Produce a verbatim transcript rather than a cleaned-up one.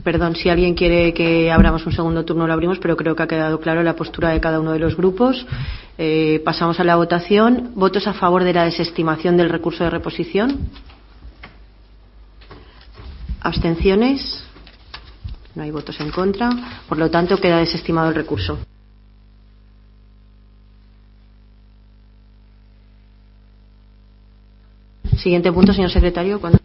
Perdón, si alguien quiere que abramos un segundo turno lo abrimos, pero creo que ha quedado claro la postura de cada uno de los grupos. Eh, pasamos a la votación. ¿Votos a favor de la desestimación del recurso de reposición? ¿Abstenciones? No hay votos en contra. Por lo tanto, queda desestimado el recurso. Siguiente punto, señor secretario. ¿Cuándo?